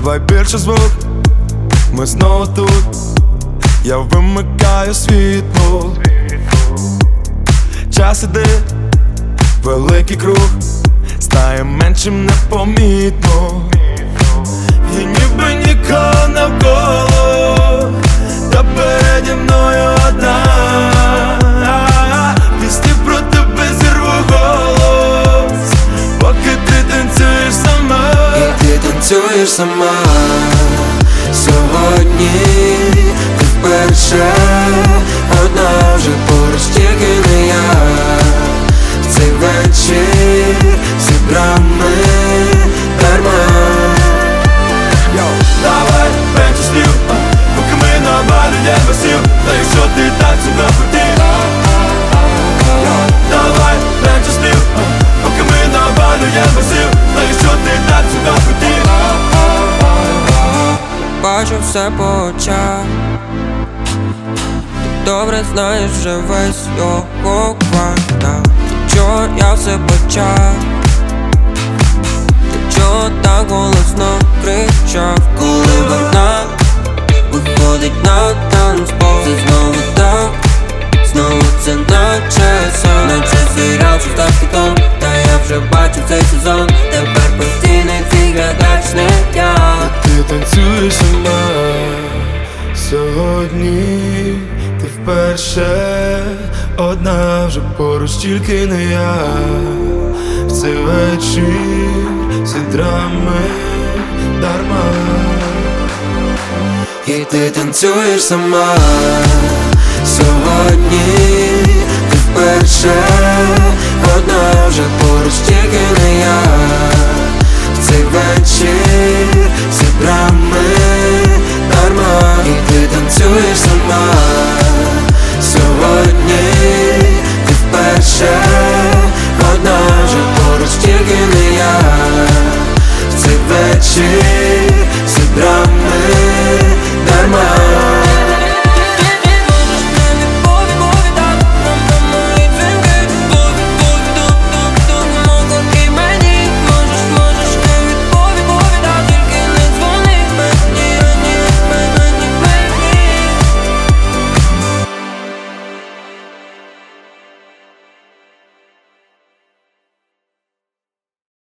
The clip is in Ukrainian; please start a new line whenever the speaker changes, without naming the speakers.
давай більше звук, ми знову тут. Я вимикаю світло. Час іде, великий круг, стає меншим непомітно. І ніби нікого навколо, та переді мною одна. Пісні про тебе зірву голос, поки ти танцюєш сама.
І ти танцюєш сама. Сьогодні ти вперше одна, вже поруч тільки не я. В цей вечір всі драми дарма.
Давай менше слів, поки ми навалює басів. Та якщо ти так себе хотів, давай менше слів, поки ми навалює басів. Та якщо ти так себе хотів.
Бачу все по очах, ти добре знаєш вже весь його квартал. Чого я все почав, ти чого так голосно кричав, коли вона виходить на танцпол. Це знову так, знову це наче сон, наче серіал, що став хітом. Та я вже бачу цей сезон, тепер постійний твій глядач не я.
Ти танцюєш сама. Сьогодні ти вперше одна, вже поруч тільки не я. В цей вечір всі драми дарма.
І ти танцюєш сама. Сьогодні ти вперше одна, вже поруч тільки не я. В цей вечір всі драми дарма. І ти танцюєш сама. Сьогодні ти вперше одна, вже поруч тільки не я. В цей вечір